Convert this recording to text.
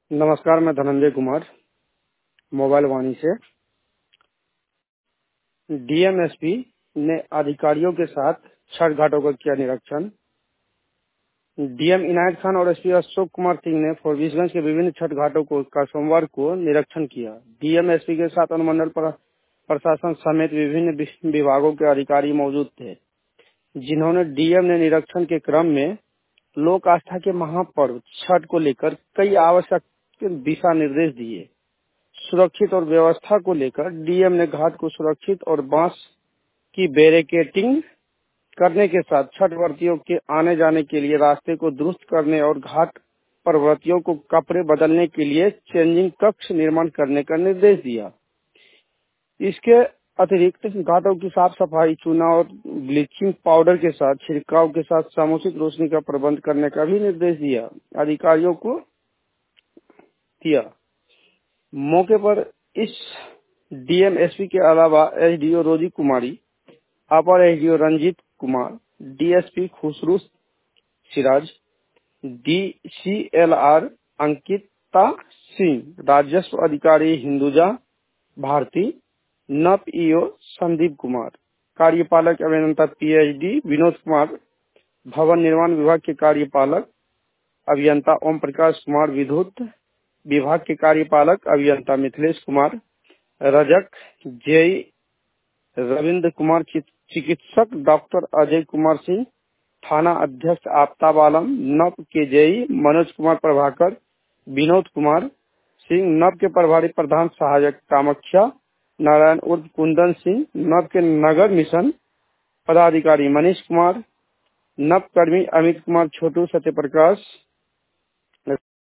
नमस्कार, मैं धनंजय कुमार मोबाइल वाणी से। डीएमएसपी ने अधिकारियों के साथ छठ घाटों का किया निरीक्षण। डीएम इनायत खान और एसपी अशोक कुमार सिंह ने फॉरबिसगंज के विभिन्न छठ घाटों का सोमवार को निरीक्षण किया। डीएमएसपी के साथ अनुमंडल प्रशासन समेत विभिन्न विभागों के अधिकारी मौजूद थे, जिन्होंने डीएम ने निरीक्षण के क्रम में लोक आस्था के महापर्व छठ को लेकर कई आवश्यक दिशा निर्देश दिए। सुरक्षित और व्यवस्था को लेकर डीएम ने घाट को सुरक्षित और बांस की बैरिकेडिंग करने के साथ छठ व्रतियों के आने जाने के लिए रास्ते को दुरुस्त करने और घाट पर व्रतियों को कपड़े बदलने के लिए चेंजिंग कक्ष निर्माण करने का निर्देश दिया। इसके अतिरिक्त घाटों की साफ सफाई, चूना और ब्लीचिंग पाउडर के साथ छिड़काव के साथ समुचित रोशनी का प्रबंध करने का भी निर्देश दिया अधिकारियों को दिया। मौके पर इस डीएमएसपी के अलावा SDO Rosy Kumari, upper SDO Ranjit Kumar, DSP Khusru Siraj, DCLR Ankita Singh, राजस्व अधिकारी हिंदुजा भारती, नप ईओ संदीप कुमार, कार्यपालक अभियंता पीएचडी विनोद कुमार, भवन निर्माण विभाग के कार्यपालक अभियंता ओम प्रकाश कुमार, विद्युत विभाग के कार्यपालक अभियंता मिथिलेश कुमार, रजक जेई रविंद्र कुमार, चिकित्सक डॉक्टर अजय कुमार सिंह, थाना अध्यक्ष आफ्ताब आलम, नप के जेई मनोज कुमार प्रभाकर, विनोद कुमार सिंह, नप के प्रभारी प्रधान सहायक कामाख्या नारायण उर्फ कुंदन सिंह, नप के नगर मिशन पदाधिकारी मनीष कुमार, नप कर्मी अमित कुमार, छोटू सत्यप्रकाश,